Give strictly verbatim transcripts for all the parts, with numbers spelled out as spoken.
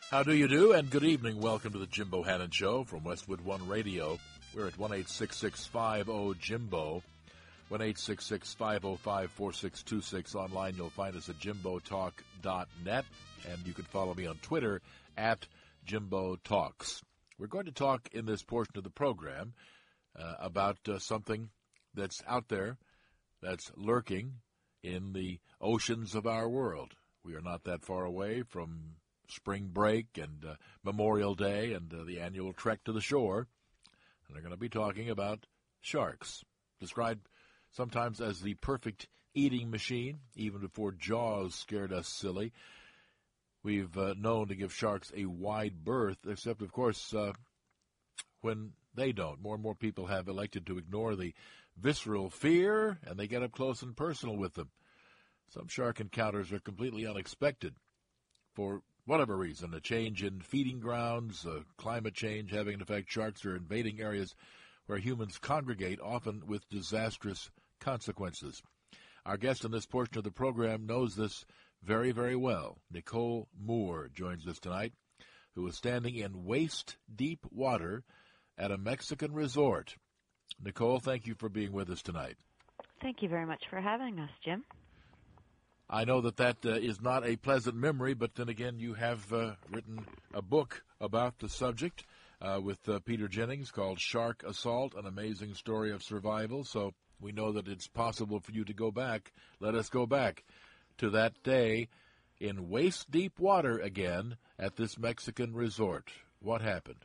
How do you do, and good evening. Welcome to the Jim Bohannon Show from Westwood One Radio. We're at one eight six six, five oh, Jimbo, one eight six six, five oh five, four six two six. Online, you'll find us at jimbo talk dot net, and you can follow me on Twitter at Jimbo Talks. We're going to talk in this portion of the program uh, about uh, something that's out there, that's lurking in the oceans of our world. We are not that far away from spring break and uh, Memorial Day and uh, the annual trek to the shore. And they're going to be talking about sharks, described sometimes as the perfect eating machine, even before Jaws scared us silly. We've uh, known to give sharks a wide berth, except, of course, uh, when they don't. More and more people have elected to ignore the visceral fear, and they get up close and personal with them. Some shark encounters are completely unexpected. For whatever reason, a change in feeding grounds, uh, climate change having an effect, sharks are invading areas where humans congregate, often with disastrous consequences. Our guest in this portion of the program knows this very, very well. Nicole Moore joins us tonight, who is standing in waist-deep water at a Mexican resort. Nicole, thank you for being with us tonight. Thank you very much for having us, Jim. I know that that uh, is not a pleasant memory, but then again, you have uh, written a book about the subject uh, with uh, Peter Jennings called Shark Assault, An Amazing Story of Survival. So we know that it's possible for you to go back. Let us go back to that day in waist-deep water again at this Mexican resort. What happened?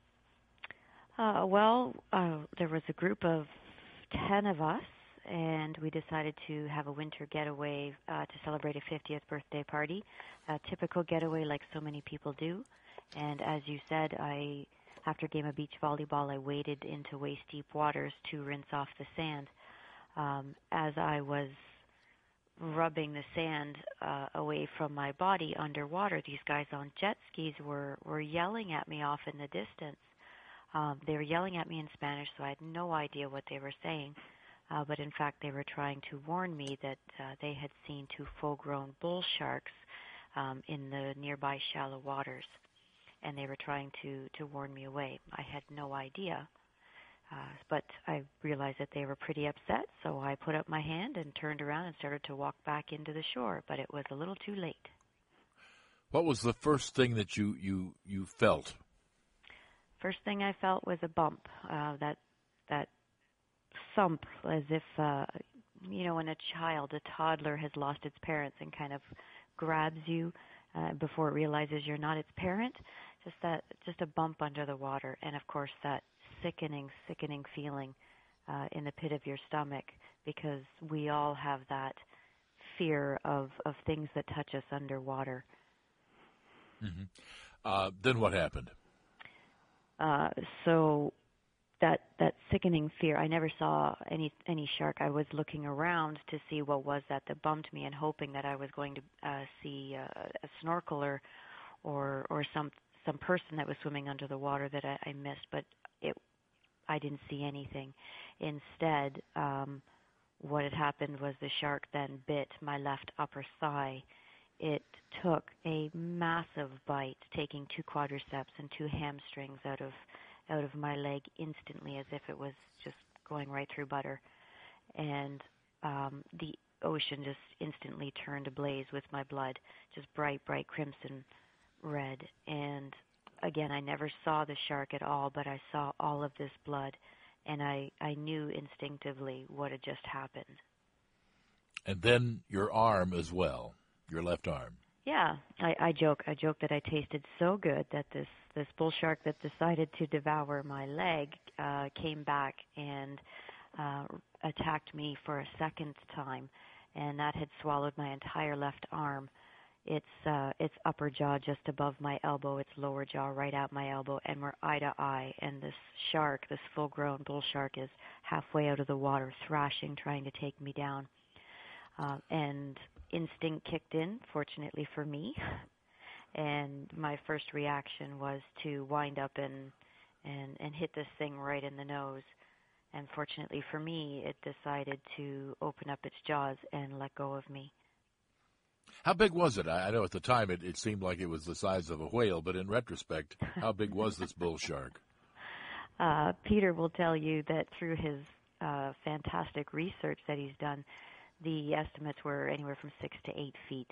Uh, well, uh, there was a group of ten of us, and we decided to have a winter getaway uh, to celebrate a fiftieth birthday party, a typical getaway like so many people do. And as you said, I, after a game of beach volleyball, I waded into waist-deep waters to rinse off the sand. Um, as I was rubbing the sand uh, away from my body underwater, these guys on jet skis were, were yelling at me off in the distance. Um, they were yelling at me in Spanish, so I had no idea what they were saying. Uh, but in fact, they were trying to warn me that uh, they had seen two full-grown bull sharks um, in the nearby shallow waters, and they were trying to, to warn me away. I had no idea, uh, but I realized that they were pretty upset, so I put up my hand and turned around and started to walk back into the shore, but it was a little too late. What was the first thing that you, you, you felt? First thing I felt was a bump, uh, that that thump, as if, uh, you know, when a child, a toddler has lost its parents and kind of grabs you uh, before it realizes you're not its parent. Just that, just a bump under the water, and of course that sickening, sickening feeling uh, in the pit of your stomach, because we all have that fear of, of things that touch us underwater. Mm-hmm. Uh, then what happened? Uh, so that that sickening fear, I never saw any any shark. I was looking around to see what was that that bumped me and hoping that I was going to uh, see uh, a snorkeler or or some some person that was swimming under the water that I, I missed, but it I didn't see anything. Instead, um, what had happened was the shark then bit my left upper thigh. It took a massive bite, taking two quadriceps and two hamstrings out of out of my leg instantly, as if it was just going right through butter. And um, the ocean just instantly turned ablaze with my blood, just bright, bright crimson red. And again, I never saw the shark at all, but I saw all of this blood, and I, I knew instinctively what had just happened. And then your arm as well, your left arm. Yeah, I, I joke. I joke that I tasted so good that this, this bull shark that decided to devour my leg uh, came back and uh, attacked me for a second time, and that had swallowed my entire left arm. Its uh, its upper jaw just above my elbow, its lower jaw right at my elbow, and we're eye to eye. And this shark, this full-grown bull shark, is halfway out of the water, thrashing, trying to take me down. Uh, and instinct kicked in, fortunately for me, and my first reaction was to wind up and, and, and hit this thing right in the nose. And fortunately for me, it decided to open up its jaws and let go of me. How big was it? I I know at the time it, it seemed like it was the size of a whale, but in retrospect, how big was this bull shark? Uh, Peter will tell you that through his uh, fantastic research that he's done, the estimates were anywhere from six to eight feet.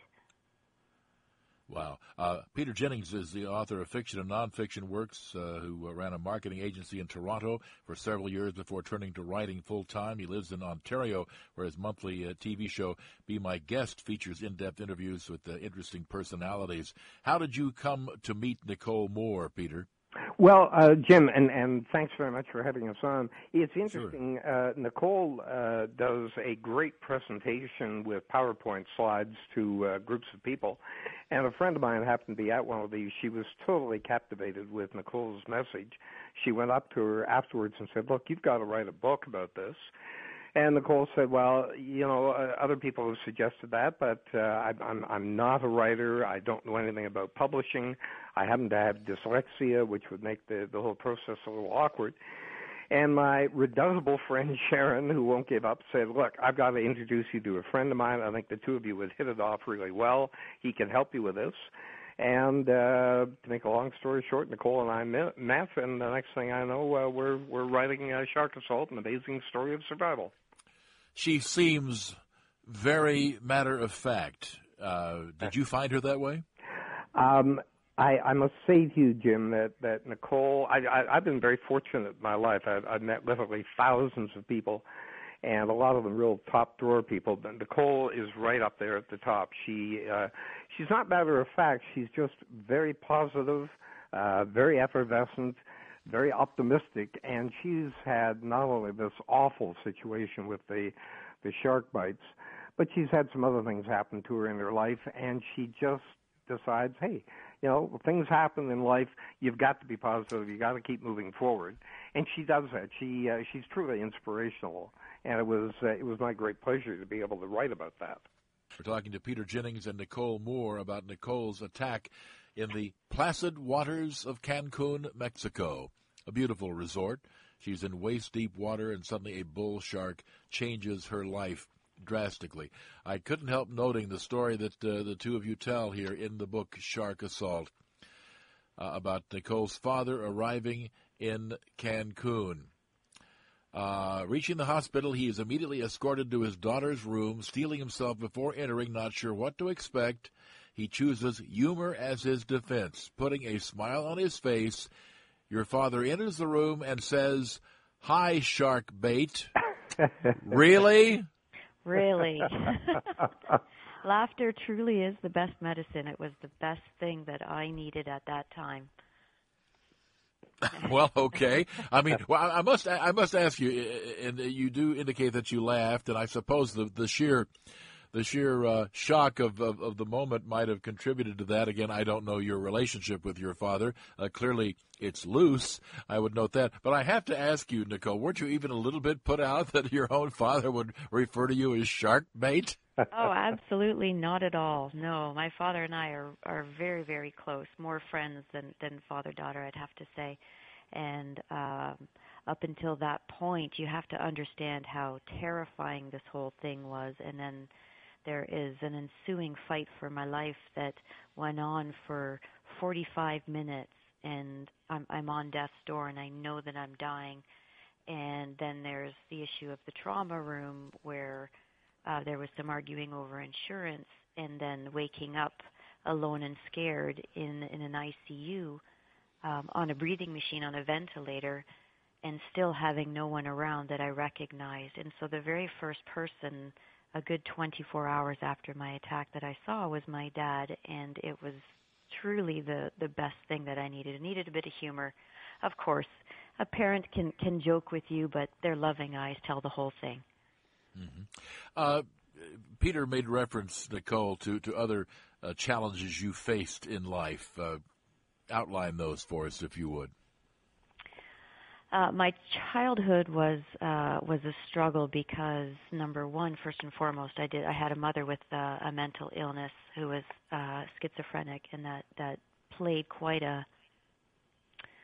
Wow. Uh, Peter Jennings is the author of fiction and nonfiction works, uh, who ran a marketing agency in Toronto for several years before turning to writing full-time. He lives in Ontario, where his monthly uh, T V show, Be My Guest, features in-depth interviews with uh, interesting personalities. How did you come to meet Nicole Moore, Peter? Well, uh, Jim, and, and thanks very much for having us on. It's interesting. Sure. Uh, Nicole uh, does a great presentation with PowerPoint slides to uh, groups of people, and a friend of mine happened to be at one of these. She was totally captivated with Nicole's message. She went up to her afterwards and said, "Look, you've got to write a book about this." And Nicole said, "Well, you know, uh, other people have suggested that, but uh, I, I'm I'm not a writer. I don't know anything about publishing. I happen to have dyslexia, which would make the the whole process a little awkward." And my redoubtable friend Sharon, who won't give up, said, "Look, I've got to introduce you to a friend of mine. I think the two of you would hit it off really well. He can help you with this." And uh, to make a long story short, Nicole and I met, met and the next thing I know, uh, we're we're writing uh, Shark Assault, an amazing story of survival. She seems very matter-of-fact. Uh, did you find her that way? Um, I, I must say to you, Jim, that, that Nicole, I, I, I've been very fortunate in my life. I've, I've met literally thousands of people, and a lot of them real top-drawer people. But Nicole is right up there at the top. She uh, She's not matter-of-fact. She's just very positive, uh, very effervescent, very optimistic, and she's had not only this awful situation with the the shark bites, but she's had some other things happen to her in her life, and she just decides, hey, you know, things happen in life. You've got to be positive. You got to keep moving forward, and she does that. She uh, she's truly inspirational, and it was uh, it was my great pleasure to be able to write about that. We're talking to Peter Jennings and Nicole Moore about Nicole's attack in the placid waters of Cancun, Mexico, a beautiful resort. She's in waist-deep water, and suddenly a bull shark changes her life drastically. I couldn't help noting the story that uh, the two of you tell here in the book Shark Assault uh, about Nicole's father arriving in Cancun. Uh, reaching the hospital, he is immediately escorted to his daughter's room, steeling himself before entering, not sure what to expect. He chooses humor as his defense, putting a smile on his face. Your father enters the room and says, "Hi, shark bait." Really? Really. Laughter truly is the best medicine. It was the best thing that I needed at that time. Well, okay. I mean, well, I must, I must ask you, and you do indicate that you laughed, and I suppose the the sheer, the sheer uh, shock of, of of the moment might have contributed to that. Again, I don't know your relationship with your father. Uh, clearly, it's loose. I would note that. But I have to ask you, Nicole, weren't you even a little bit put out that your own father would refer to you as shark bait? Oh, absolutely not at all. No, my father and I are, are very, very close, more friends than, than father-daughter, I'd have to say. And um, up until that point, you have to understand how terrifying this whole thing was. And then there is an ensuing fight for my life that went on for forty-five minutes, and I'm, I'm on death's door, and I know that I'm dying. And then there's the issue of the trauma room where Uh, there was some arguing over insurance, and then waking up alone and scared in, in an I C U um, on a breathing machine, on a ventilator, and still having no one around that I recognized. And so the very first person, a good twenty-four hours after my attack, that I saw was my dad, and it was truly the, the best thing that I needed. I needed a bit of humor. Of course, a parent can, can joke with you, but their loving eyes tell the whole thing. Mm-hmm. Uh, Peter made reference, Nicole, to, to other uh, challenges you faced in life. Uh, outline those for us, if you would. Uh, my childhood was uh, was a struggle because, number one, first and foremost, I did I had a mother with uh, a mental illness who was uh, schizophrenic, and that, that played quite a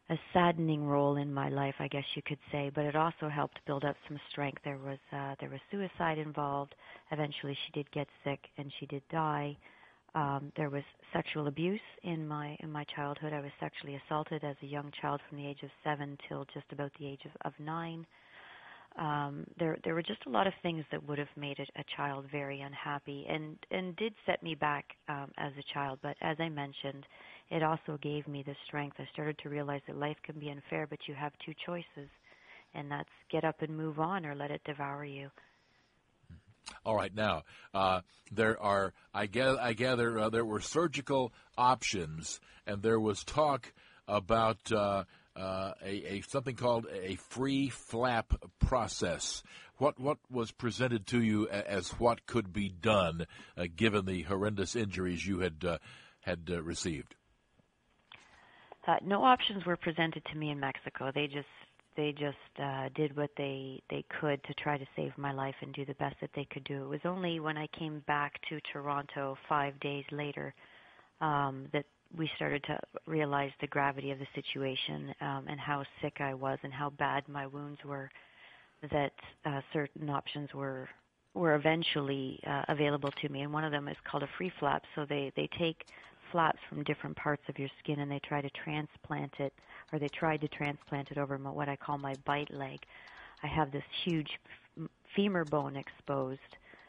a saddening role in my life, I guess you could say, but it also helped build up some strength. There was uh, there was suicide involved. Eventually, she did get sick and she did die. Um, there was sexual abuse in my in my childhood. I was sexually assaulted as a young child from the age of seven till just about the age of, of nine. Um, there there were just a lot of things that would have made a, a child very unhappy and, and did set me back um, as a child. But as I mentioned, it also gave me the strength. I started to realize that life can be unfair, but you have two choices, and that's get up and move on or let it devour you. All right, now, uh, there are, I gather, I gather uh, there were surgical options, and there was talk about uh, uh, a, a something called a free flap process. What what was presented to you as what could be done, uh, given the horrendous injuries you had uh, had uh, received? Uh, no options were presented to me in Mexico. They just they just uh, did what they they could to try to save my life and do the best that they could do. It was only when I came back to Toronto five days later um, that we started to realize the gravity of the situation um, and how sick I was and how bad my wounds were, that uh, certain options were were eventually uh, available to me. And one of them is called a free flap. So they, they take flaps from different parts of your skin and they try to transplant it, or they tried to transplant it over my, what I call my bite leg. I have this huge femur bone exposed,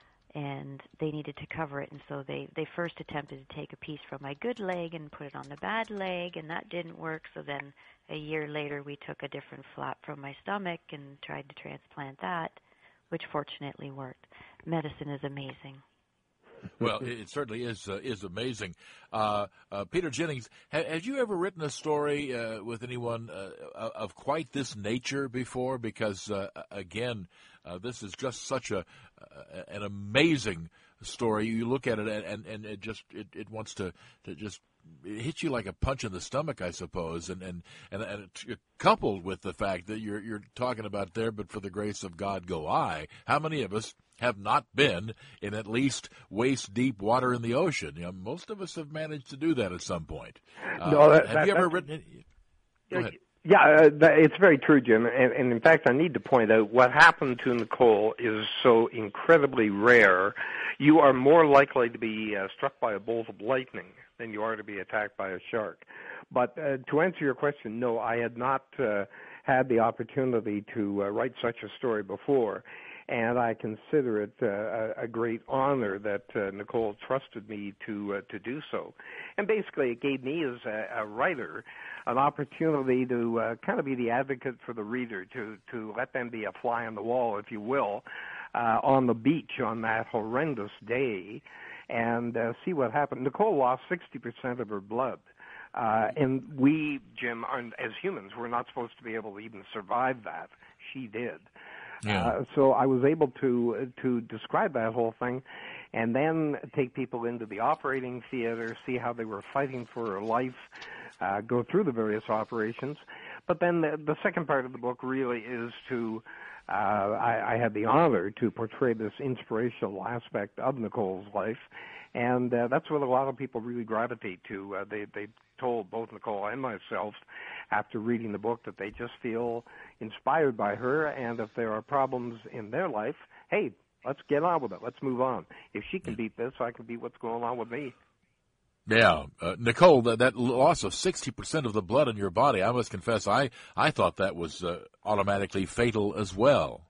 and they needed to cover it, and so they, they first attempted to take a piece from my good leg and put it on the bad leg, and that didn't work. So then a year later we took a different flap from my stomach and tried to transplant that, which fortunately worked. Medicine is amazing. Well, it certainly is uh, is amazing. Uh, uh, Peter Jennings, ha- have you ever written a story uh, with anyone uh, of quite this nature before? Because, uh, again, uh, this is just such a uh, an amazing story. You look at it and, and it just it, it wants to, to just it hits you like a punch in the stomach, I suppose, and and, and, and it, coupled with the fact that you're you're talking about there, but for the grace of God go I. How many of us have not been in at least waist-deep water in the ocean? You know, most of us have managed to do that at some point. Uh, no, that, have that, you ever written it? Go ahead. Yeah, uh, that, it's very true, Jim. And, and in fact, I need to point out what happened to Nicole is so incredibly rare. You are more likely to be uh, struck by a bolt of lightning than you are to be attacked by a shark. But uh, to answer your question, no, I had not uh, had the opportunity to uh, write such a story before. And I consider it uh, a great honor that uh, Nicole trusted me to uh, to do so. And basically, it gave me as a, a writer an opportunity to uh, kind of be the advocate for the reader, to to let them be a fly on the wall, if you will, uh, on the beach on that horrendous day, and uh, see what happened. Nicole lost sixty percent of her blood. Uh, and we, Jim, aren't, as humans, we're not supposed to be able to even survive that. She did. Yeah. Uh, so I was able to to describe that whole thing, and then take people into the operating theater, see how they were fighting for her life, uh, go through the various operations. But then the, the second part of the book really is to, uh, I, I had the honor to portray this inspirational aspect of Nicole's life, and uh, that's what a lot of people really gravitate to. Uh, they they told both Nicole and myself after reading the book that they just feel inspired by her, and if there are problems in their life, hey, let's get on with it. Let's move on. If she can beat this, I can beat what's going on with me. Yeah. Uh, Nicole, that, that loss of sixty percent of the blood in your body, I must confess, I, I thought that was uh, automatically fatal as well.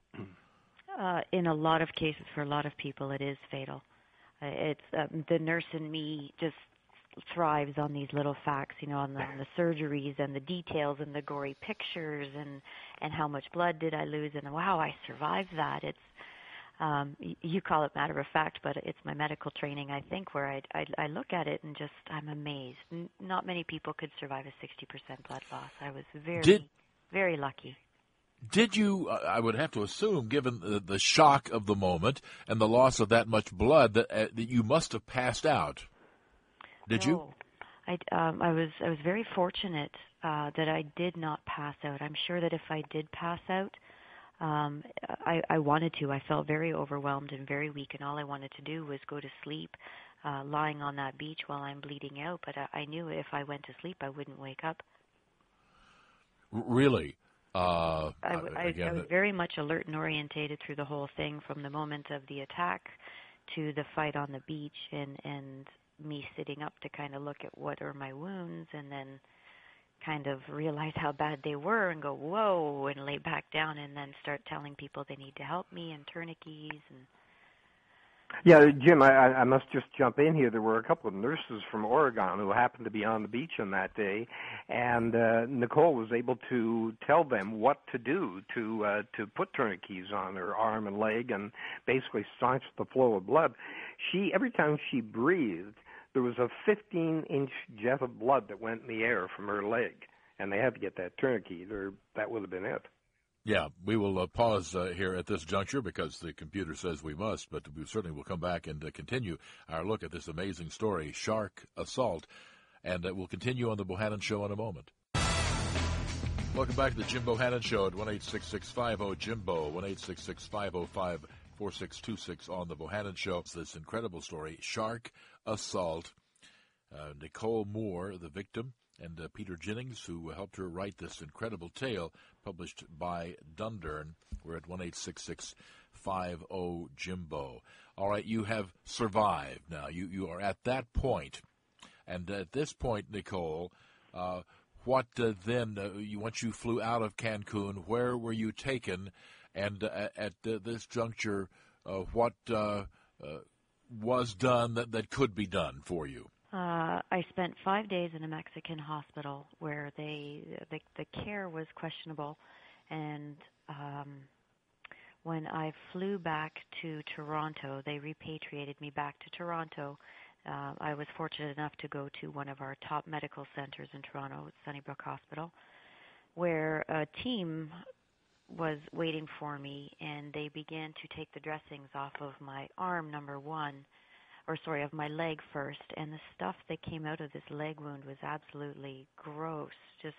Uh, in a lot of cases, for a lot of people, it is fatal. Uh, it's um, the nurse in me just thrives on these little facts, you know, on the, on the surgeries and the details and the gory pictures and, and how much blood did I lose, and wow, I survived that. It's um, you call it matter of fact, but it's my medical training, I think, where I, I, I look at it and just I'm amazed. N- not many people could survive a sixty percent blood loss. I was very, did, very lucky. Did you, I would have to assume, given the, the shock of the moment and the loss of that much blood, that, uh, that you must have passed out? Did no. you? I, um, I was I was very fortunate uh, that I did not pass out. I'm sure that if I did pass out, um, I, I wanted to. I felt very overwhelmed and very weak, and all I wanted to do was go to sleep, uh, lying on that beach while I'm bleeding out. But I, I knew if I went to sleep, I wouldn't wake up. Really? Uh, I, I, again, I was very much alert and orientated through the whole thing, from the moment of the attack to the fight on the beach, and, and me sitting up to kind of look at what are my wounds, and then kind of realize how bad they were and go, whoa, and lay back down, and then start telling people they need to help me, and tourniquets. And Yeah, Jim, I, I must just jump in here. There were a couple of nurses from Oregon who happened to be on the beach on that day, and uh, Nicole was able to tell them what to do to uh, to put tourniquets on her arm and leg and basically staunch the flow of blood. She every time she breathed, there was a fifteen-inch jet of blood that went in the air from her leg, and they had to get that tourniquet, or that would have been it. Yeah, we will uh, pause uh, here at this juncture because the computer says we must, but we certainly will come back and uh, continue our look at this amazing story, Shark Assault, and uh, we'll continue on the Bohannon Show in a moment. Welcome back to the Jim Bohannon Show at one eight six six five zero Jimbo, one eight six six five zero five four six two six on the Bohannon Show. It's this incredible story, Shark Assault. Uh, Nicole Moore, the victim, and uh, Peter Jennings, who helped her write this incredible tale, published by Dundurn. We're at one eight six six five zero Jimbo. All right, you have survived now. You you are at that point. And at this point, Nicole, uh, what uh, then, uh, you, once you flew out of Cancun, where were you taken? And uh, at uh, this juncture, uh, what uh, uh, was done that, that could be done for you? Uh, I spent five days in a Mexican hospital where they the, the care was questionable, and um, when I flew back to Toronto, they repatriated me back to Toronto. Uh, I was fortunate enough to go to one of our top medical centers in Toronto, Sunnybrook Hospital, where a team was waiting for me, and they began to take the dressings off of my arm, number one. or sorry, of my leg first, and the stuff that came out of this leg wound was absolutely gross, just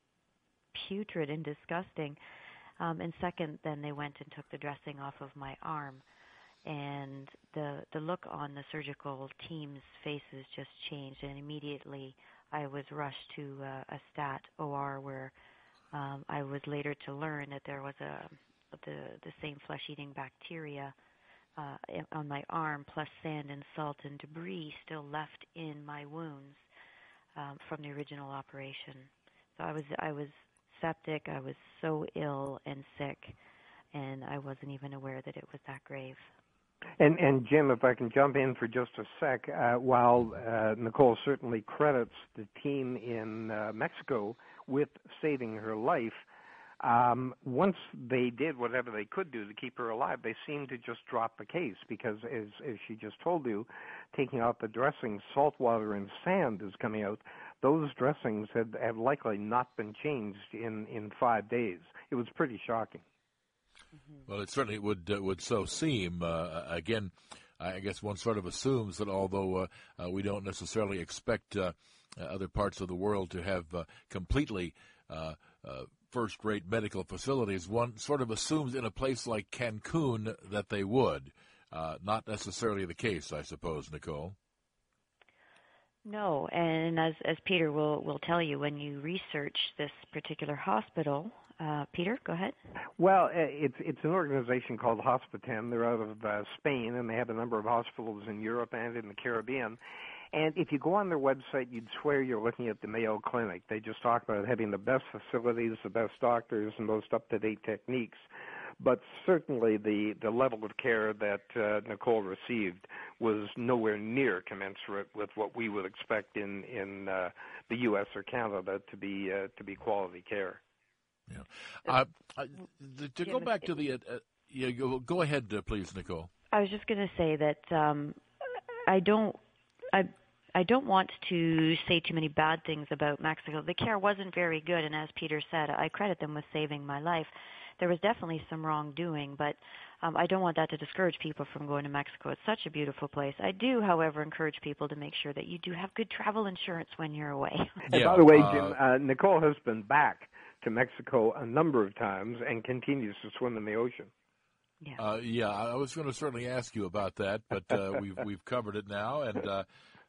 putrid and disgusting. Um, and second, then they went and took the dressing off of my arm, and the the look on the surgical team's faces just changed, and immediately I was rushed to uh, a stat O R where um, I was later to learn that there was a the the same flesh-eating bacteria Uh, on my arm, plus sand and salt and debris still left in my wounds um, from the original operation. So I was I was septic. I was so ill and sick, and I wasn't even aware that it was that grave. And, and Jim, if I can jump in for just a sec, uh, while uh, Nicole certainly credits the team in uh, Mexico with saving her life, Um, once they did whatever they could do to keep her alive, they seemed to just drop the case because, as, as she just told you, taking out the dressings, salt water and sand is coming out. Those dressings had, had likely not been changed in, in five days. It was pretty shocking. Mm-hmm. Well, it certainly would uh, would so seem. Uh, again, I guess one sort of assumes that although uh, uh, we don't necessarily expect uh, uh, other parts of the world to have uh, completely uh, uh, first-rate medical facilities, one sort of assumes in a place like Cancun that they would. Uh, not necessarily the case, I suppose, Nicole. No, and as as Peter will, will tell you, when you research this particular hospital, uh, Peter, go ahead. Well, it's it's an organization called Hospitem. They're out of uh, Spain, and they have a number of hospitals in Europe and in the Caribbean. And if you go on their website, you'd swear you're looking at the Mayo Clinic. They just talk about having the best facilities, the best doctors, and most up-to-date techniques. But certainly the, the level of care that uh, Nicole received was nowhere near commensurate with what we would expect in, in uh, the U S or Canada to be uh, to be quality care. Yeah. Uh, uh, to go back to the uh, yeah, go, go ahead, uh, please, Nicole. I was just going to say that um, I don't. I I don't want to say too many bad things about Mexico. The care wasn't very good, and as Peter said, I credit them with saving my life. There was definitely some wrongdoing, but um, I don't want that to discourage people from going to Mexico. It's such a beautiful place. I do, however, encourage people to make sure that you do have good travel insurance when you're away. And yeah, by the way, Jim, uh, Nicole has been back to Mexico a number of times and continues to swim in the ocean. Yeah, uh, yeah. I was going to certainly ask you about that, but uh, we've we've covered it now, and uh,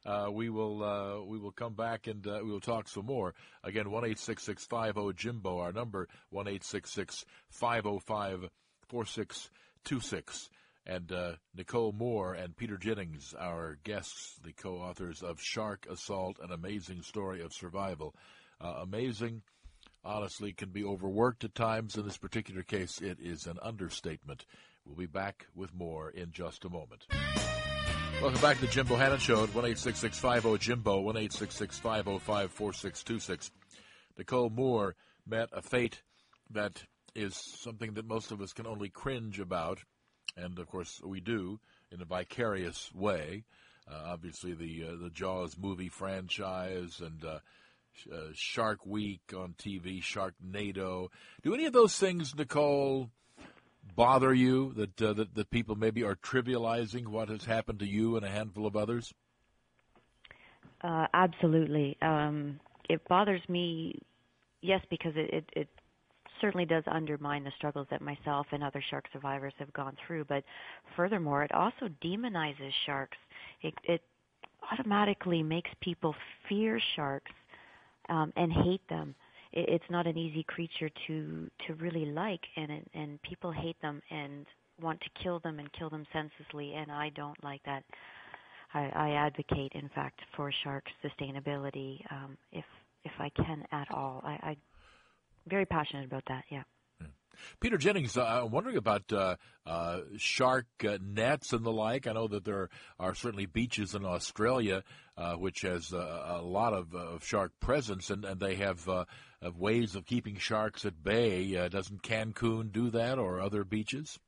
uh, we will uh, we will come back and uh, we will talk some more. Again, one eight six six five zero Jimbo, our number, one eight six six five zero five four six two six. And uh, Nicole Moore and Peter Jennings, our guests, the co-authors of Shark Assault, An Amazing Story of Survival. Uh, amazing, honestly, can be overworked at times. In this particular case, it is an understatement. We'll be back with more in just a moment. Welcome back to the Jim Bohannon Show at one eight six six five zero Jimbo, one eight six six five zero five four six two six. Nicole Moore met a fate that is something that most of us can only cringe about. And, of course, we do in a vicarious way. Uh, obviously, the uh, the Jaws movie franchise and uh, uh, Shark Week on T V, Sharknado. Do any of those things, Nicole, bother you, that, uh, that, that people maybe are trivializing what has happened to you and a handful of others? Uh, absolutely. Um, it bothers me, yes, because it, it, it certainly does undermine the struggles that myself and other shark survivors have gone through. But furthermore, it also demonizes sharks. It, it automatically makes people fear sharks um, and hate them. It, it's not an easy creature to to really like, and it, and people hate them and want to kill them and kill them senselessly, and I don't like that. I, I advocate, in fact, for shark sustainability um, if if I can at all. I, I very passionate about that, yeah. Peter Jennings, uh, I'm wondering about uh, uh, shark uh, nets and the like. I know that there are certainly beaches in Australia uh, which has uh, a lot of uh, shark presence, and, and they have, uh, have ways of keeping sharks at bay. Uh, doesn't Cancun do that, or other beaches?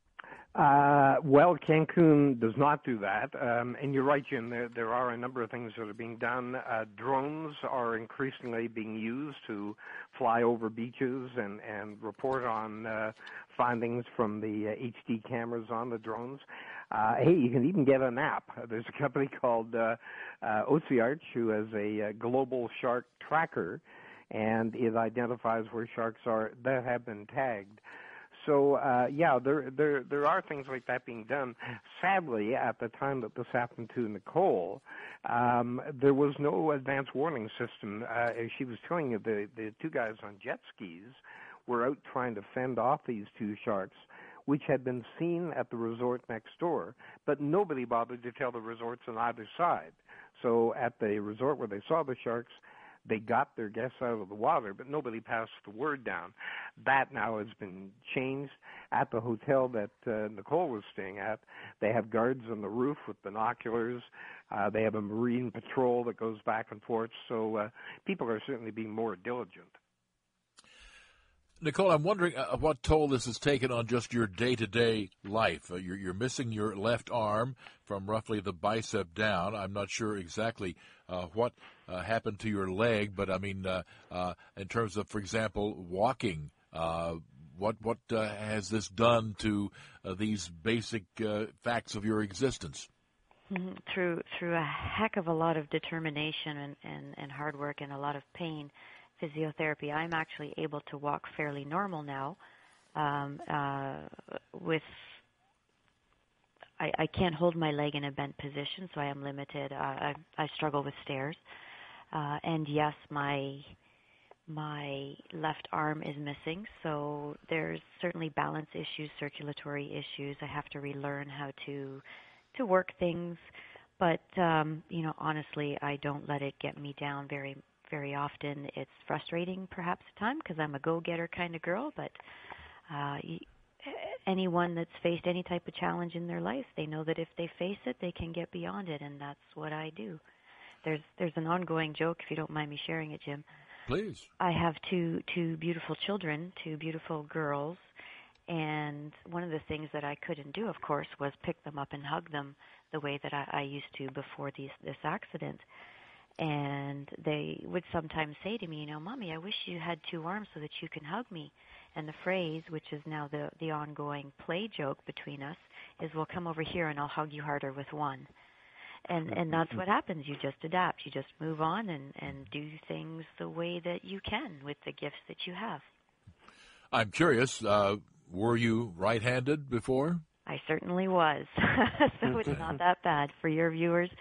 Uh, well, Cancun does not do that, um, and you're right, Jim. There, there are a number of things that are being done. Uh, drones are increasingly being used to fly over beaches and, and report on uh, findings from the uh, H D cameras on the drones. Uh, hey, you can even get an app. There's a company called uh, uh, Ocearch who has a uh, global shark tracker, and it identifies where sharks are that have been tagged. So, uh, yeah, there, there, there are things like that being done. Sadly, at the time that this happened to Nicole, um, there was no advance warning system. Uh, as she was telling you, the, the two guys on jet skis were out trying to fend off these two sharks, which had been seen at the resort next door, but nobody bothered to tell the resorts on either side. So at the resort where they saw the sharks, they got their guests out of the water, but nobody passed the word down. That now has been changed. At the hotel that uh, Nicole was staying at, they have guards on the roof with binoculars. Uh, they have a marine patrol that goes back and forth. So uh, people are certainly being more diligent. Nicole, I'm wondering uh, what toll this has taken on just your day-to-day life. Uh, you're, you're missing your left arm from roughly the bicep down. I'm not sure exactly uh, what uh, happened to your leg, but I mean, uh, uh, in terms of, for example, walking, uh, what what uh, has this done to uh, these basic uh, facts of your existence? Mm-hmm. Through through a heck of a lot of determination and, and, and hard work and a lot of pain, physiotherapy, I'm actually able to walk fairly normal now. Um, uh, with I, I can't hold my leg in a bent position, so I am limited. Uh, I, I struggle with stairs, uh, and yes, my my left arm is missing. So there's certainly balance issues, circulatory issues. I have to relearn how to to work things, but um, you know, honestly, I don't let it get me down very. Very often. It's frustrating perhaps at times because I'm a go-getter kind of girl, but uh, anyone that's faced any type of challenge in their life, they know that if they face it, they can get beyond it, and that's what I do. There's there's an ongoing joke, if you don't mind me sharing it, Jim. Please. I have two two beautiful children, two beautiful girls, and one of the things that I couldn't do, of course, was pick them up and hug them the way that I, I used to before these, this accident. And they would sometimes say to me, you know, Mommy, I wish you had two arms so that you can hug me. And the phrase, which is now the, the ongoing play joke between us, is, well, come over here and I'll hug you harder with one. And and that's what happens. You just adapt. You just move on and, and do things the way that you can with the gifts that you have. I'm curious, uh, were you right-handed before? I certainly was. So it's not that bad. For your viewers,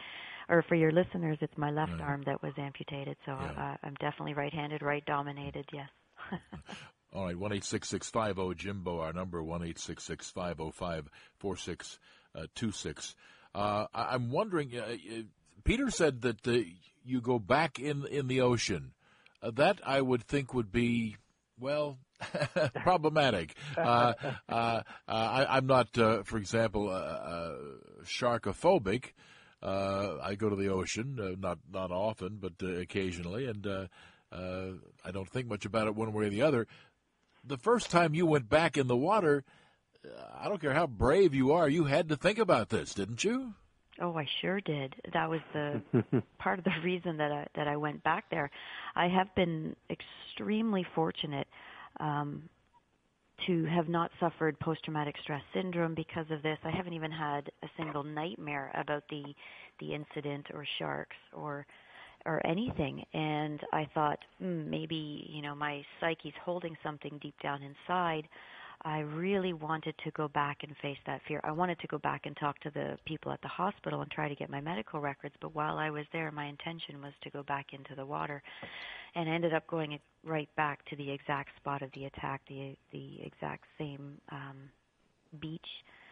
or for your listeners, it's my left right. arm that was amputated. So yeah. uh, I'm definitely right-handed, right-dominated. Yes. All right, one eight six six five zero Jimbo, our number, one eight six six five zero five four six two six. Uh, I'm wondering, uh, Peter said that uh, you go back in in the ocean. Uh, that I would think would be, well, problematic. Uh, uh, uh, I, I'm not, uh, for example, uh, uh, sharkophobic. Uh, I go to the ocean, uh, not not often, but uh, occasionally, and uh, uh, I don't think much about it one way or the other. The first time you went back in the water, I don't care how brave you are, you had to think about this, didn't you? Oh, I sure did. That was the part of the reason that I, that I went back there. I have been extremely fortunate um, to have not suffered post-traumatic stress syndrome because of this. I haven't even had a single nightmare about the the incident or sharks or or anything. And I thought, mm, maybe, you know, my psyche's holding something deep down inside. I really wanted to go back and face that fear. I wanted to go back and talk to the people at the hospital and try to get my medical records, but while I was there, my intention was to go back into the water, and I ended up going right back to the exact spot of the attack, the the exact same um, beach,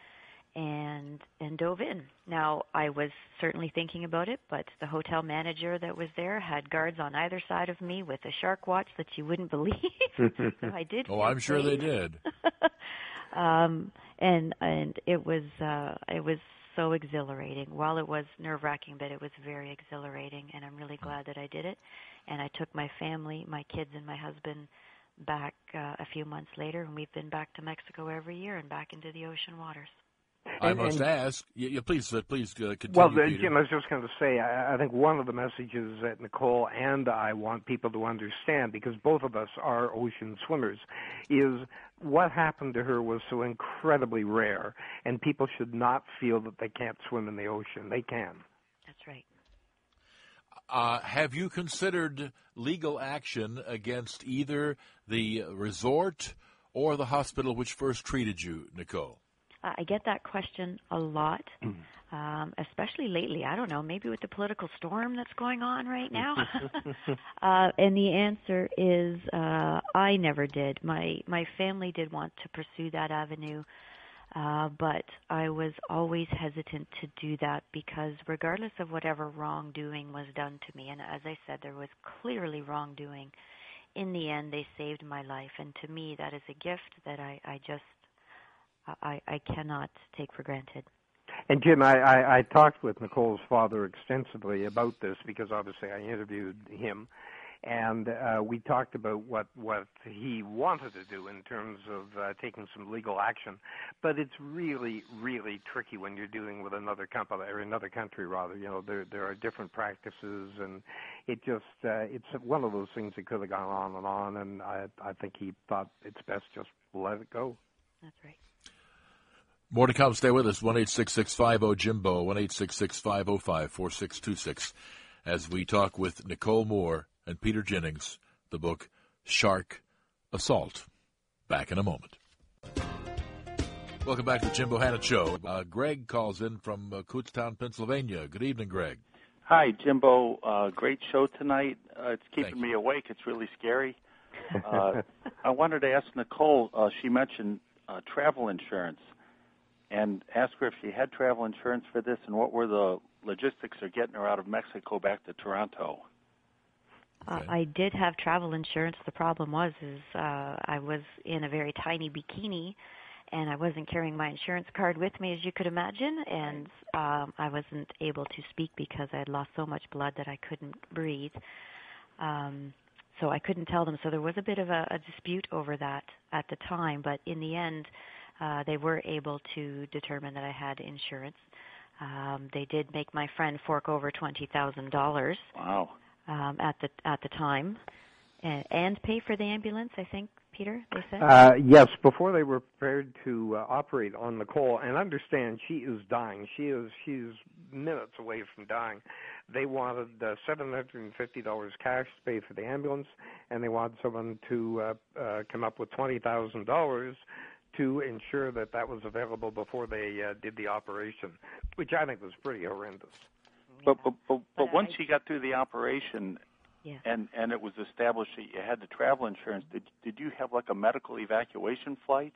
and and dove in. Now, I was certainly thinking about it, but the hotel manager that was there had guards on either side of me with a shark watch that you wouldn't believe. So I did. Oh, I'm sure safe. they did. um, and and it was uh, it was so exhilarating. While it was nerve-wracking, but it was very exhilarating, and I'm really glad that I did it. And I took my family, my kids, and my husband back uh, a few months later, and we've been back to Mexico every year and back into the ocean waters. I And- must and- ask, you, you please, uh, please uh, continue, Well, the, Peter. Jim, I was just going to say, I, I think one of the messages that Nicole and I want people to understand, because both of us are ocean swimmers, is what happened to her was so incredibly rare, and people should not feel that they can't swim in the ocean. They can. That's right. Uh, have you considered legal action against either the resort or the hospital which first treated you, Nicole? Uh, I get that question a lot, um, especially lately. I don't know, maybe with the political storm that's going on right now. uh, and the answer is uh, I never did. My my family did want to pursue that avenue, uh, but I was always hesitant to do that because regardless of whatever wrongdoing was done to me, and as I said, there was clearly wrongdoing, in the end they saved my life. And to me, that is a gift that I, I just I, I cannot take for granted. And Jim, I, I, I talked with Nicole's father extensively about this because obviously I interviewed him, and uh, we talked about what, what he wanted to do in terms of uh, taking some legal action. But it's really, really tricky when you're dealing with another company or another country, rather. You know, there there are different practices, and it just uh, it's one of those things that could have gone on and on. And I I think he thought it's best just let it go. That's right. More to come. Stay with us. one eight six six five zero Jimbo, one eight six six five zero five four six two six, as we talk with Nicole Moore and Peter Jennings, the book Shark Assault. Back in a moment. Welcome back to the Jimbo Hannon Show. Uh, Greg calls in from uh, Kutztown, Pennsylvania. Good evening, Greg. Hi, Jimbo. Uh, great show tonight. Uh, it's keeping Thank me awake. It's really scary. Uh, I wanted to ask Nicole, uh, she mentioned uh, travel insurance, and ask her if she had travel insurance for this and what were the logistics of getting her out of Mexico back to Toronto. Uh, Okay. I did have travel insurance. The problem was is uh, I was in a very tiny bikini, and I wasn't carrying my insurance card with me, as you could imagine, and um, I wasn't able to speak because I had lost so much blood that I couldn't breathe. Um, so I couldn't tell them. So there was a bit of a, a dispute over that at the time, but in the end, Uh, they were able to determine that I had insurance. Um, they did make my friend fork over twenty thousand dollars. Wow. Um, at the at the time, and, and pay for the ambulance. I think, Peter, they said. Uh, yes, before they were prepared to uh, operate on Nicole, and understand she is dying. She is she's minutes away from dying. They wanted uh, seven hundred and fifty dollars cash to pay for the ambulance, and they wanted someone to uh, uh, come up with twenty thousand dollars to ensure that that was available before they uh, did the operation, which I think was pretty horrendous. But but but, but, but once I, you got through the operation, yeah. and and it was established that you had the travel insurance, did did you have like a medical evacuation flight?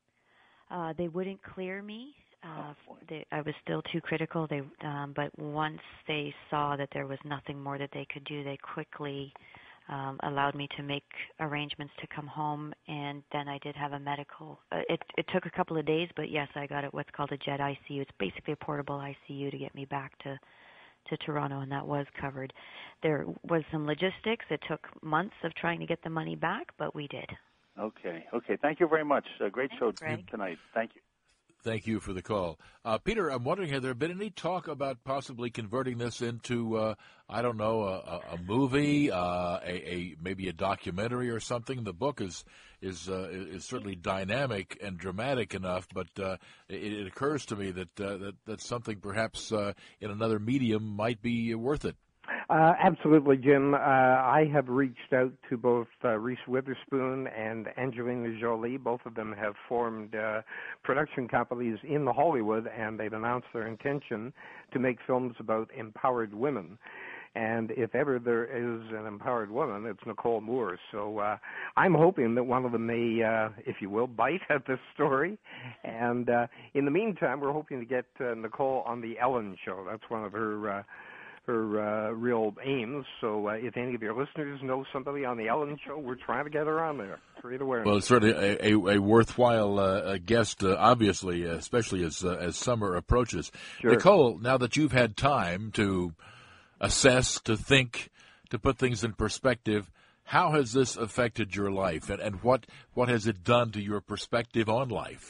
Uh, they wouldn't clear me. Uh, oh, they, I was still too critical. They, um, but once they saw that there was nothing more that they could do, they quickly um, allowed me to make arrangements to come home. And then I did have a medical. Uh, it, it took a couple of days, but yes, I got it. What's called a jet I C U. It's basically a portable I C U to get me back to to Toronto, and that was covered. There was some logistics. It took months of trying to get the money back, but we did. Okay. Okay. Thank you very much. Uh, great Thanks, show Greg. tonight. Thank you. Thank you for the call. Uh, Peter, I'm wondering, has there been any talk about possibly converting this into, uh, I don't know, a, a movie, uh, a, a maybe a documentary or something? The book is is uh, is certainly dynamic and dramatic enough, but uh, it, it occurs to me that, uh, that, that something perhaps uh, in another medium might be worth it. Uh, absolutely, Jim. Uh, I have reached out to both uh, Reese Witherspoon and Angelina Jolie. Both of them have formed uh, production companies in Hollywood, and they've announced their intention to make films about empowered women. And if ever there is an empowered woman, it's Nicole Moore. So uh, I'm hoping that one of them may, uh, if you will, bite at this story. And uh, in the meantime, we're hoping to get uh, Nicole on the Ellen Show. That's one of her uh, her uh, real aims. So uh, if any of your listeners know somebody on the Ellen Show, we're trying to get her on there. Create awareness. Well, it's certainly a, a, a worthwhile uh, guest, uh, obviously, uh, especially as uh, as summer approaches. Sure. Nicole, now that you've had time to assess, to think, to put things in perspective, how has this affected your life, and, and what what has it done to your perspective on life?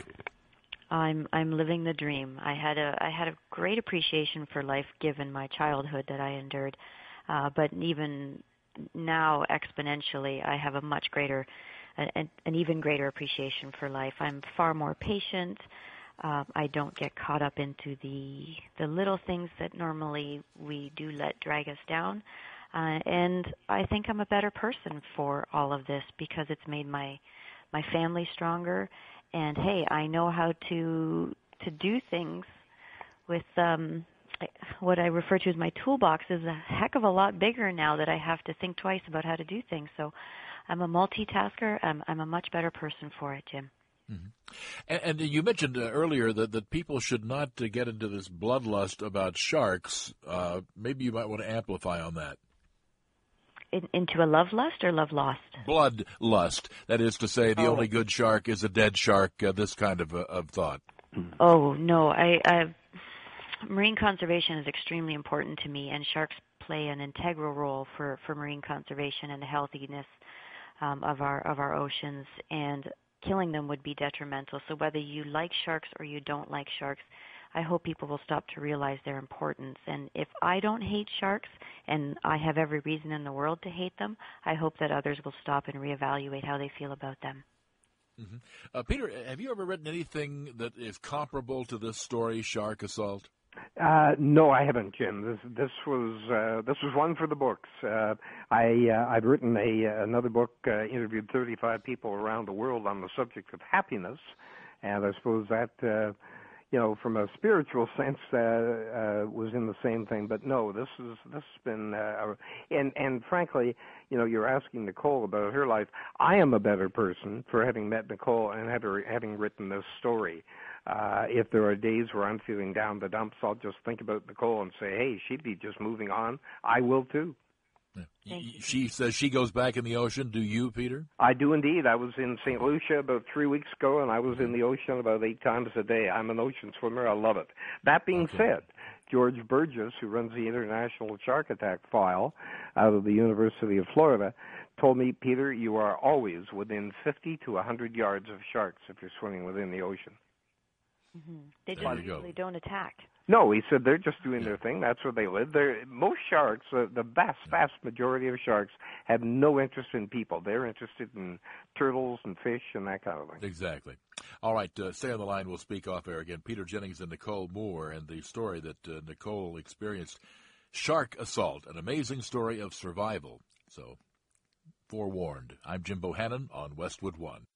I'm I'm living the dream. I had a I had a great appreciation for life given my childhood that I endured, uh, but even now exponentially, I have a much greater, an, an even greater appreciation for life. I'm far more patient. Uh, I don't get caught up into the the little things that normally we do let drag us down, uh, and I think I'm a better person for all of this because it's made my my family stronger. And hey, I know how to to do things with um, what I refer to as my toolbox is a heck of a lot bigger now that I have to think twice about how to do things. So I'm a multitasker. I'm, I'm a much better person for it, Jim. Mm-hmm. And, and you mentioned uh, earlier that, that people should not uh, get into this bloodlust about sharks. Uh, maybe you might want to amplify on that. In, into a love lust or love lost? Blood lust. That is to say, the oh. only good shark is a dead shark, uh, this kind of, uh, of thought. Oh, no. I, I marine conservation is extremely important to me, and sharks play an integral role for, for marine conservation and the healthiness um, of our of our oceans, and killing them would be detrimental. So whether you like sharks or you don't like sharks, I hope people will stop to realize their importance. And if I don't hate sharks, and I have every reason in the world to hate them, I hope that others will stop and reevaluate how they feel about them. Mm-hmm. Uh, Peter, have you ever written anything that is comparable to this story, Shark Assault? Uh, no, I haven't, Jim. This this was uh, this was one for the books. Uh, I uh, I've written a another book, uh, interviewed thirty-five people around the world on the subject of happiness, and I suppose that. Uh, You know, from a spiritual sense, uh, uh, was in the same thing. But no, this is this has been, uh, and and frankly, you know, you're asking Nicole about her life. I am a better person for having met Nicole and had her, having written this story. Uh, if there are days where I'm feeling down the dumps, I'll just think about Nicole and say, hey, she'd be just moving on. I will too. Yeah. She says she goes back in the ocean. Do you, Peter? I do indeed. I was in Saint Lucia about three weeks ago, and I was in the ocean about eight times a day. I'm an ocean swimmer. I love it. That being okay. said, George Burgess, who runs the International Shark Attack File out of the University of Florida, told me, Peter, you are always within fifty to one hundred yards of sharks if you're swimming within the ocean. Mm-hmm. They There just you go. usually don't attack. No, he said they're just doing their thing. That's where they live. They're, most sharks, uh, the vast, vast majority of sharks, have no interest in people. They're interested in turtles and fish and that kind of thing. Exactly. All right, uh, stay on the line. We'll speak off air again. Peter Jennings and Nicole Moore, and the story that uh, Nicole experienced. Shark Assault, an amazing story of survival. So, forewarned. I'm Jim Bohannon on Westwood One.